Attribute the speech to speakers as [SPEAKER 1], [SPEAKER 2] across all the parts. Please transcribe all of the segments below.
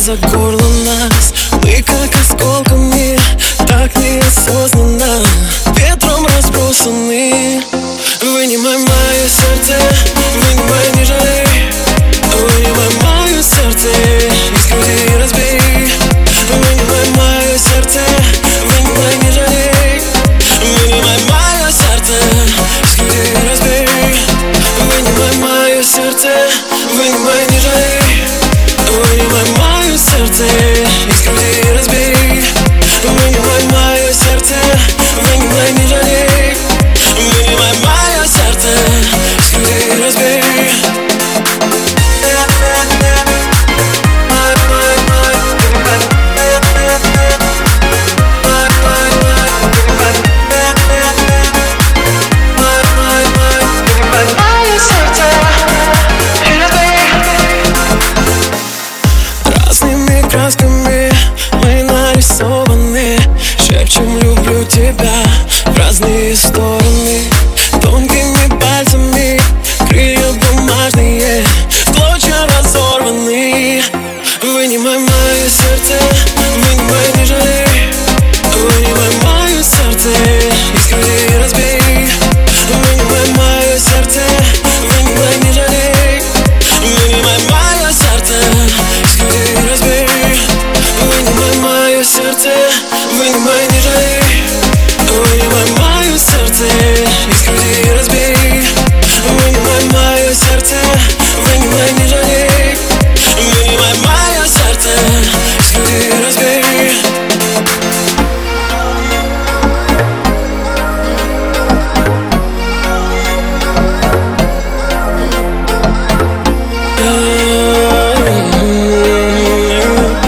[SPEAKER 1] за горло нас. Мы как осколками, так неосознанно ветром разбросаны. Вынимай мое сердце, вынимай, не жалей. Вынимай мое сердце, из груди разбей. Вынимай мое сердце, вынимай, не жалей. Вынимай мое сердце, из груди разбей. Вынимай мое сердце, вынимай, не жалей. Вынимай мое сердце, из груди разбей. Вынимай мое сердце, вынимай, не жалей. Вынимай мое сердце, из груди разбей. Разными красками мы нарисованы, шепчем люблю тебя в разные стороны. Тонкими пальцами крылья бумажные в клочья разорваны. Вынимай мое сердце, вынимай, не жалей. Вынимай мое сердце, из груди разбей. Вынимай мое сердце, вынимай, не жалей. Вынимай мое сердце, из груди разбей. Вынимай мое сердце, вынимай, не жалей. Вынимай мое сердце, из груди разбей. Вынимай мое сердце, вынимай, не жалей. Вынимай мое сердце, из груди разбей.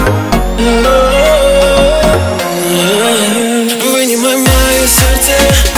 [SPEAKER 1] Вынимай мое сердце.